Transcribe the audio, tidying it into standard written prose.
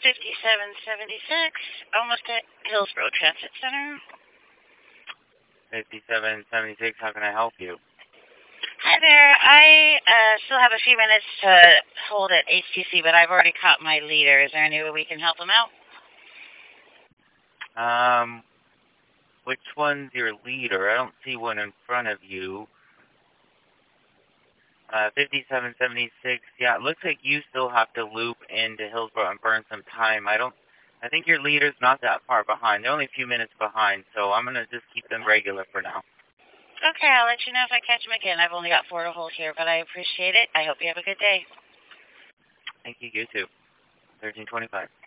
5776, almost at Hillsborough Transit Center. 5776, how can I help you? Hi there. I still have a few minutes to hold at HTC, but I've already caught my leader. Is there any way we can help him out? Which one's your leader? I don't see one in front of you. 5776, yeah, it looks like you still have to loop into Hillsborough and burn some time. I think your leader's not that far behind. They're only a few minutes behind, so I'm going to just keep them regular for now. Okay, I'll let you know if I catch him again. I've only got 4 to hold here, but I appreciate it. I hope you have a good day. Thank you, you too. 1325.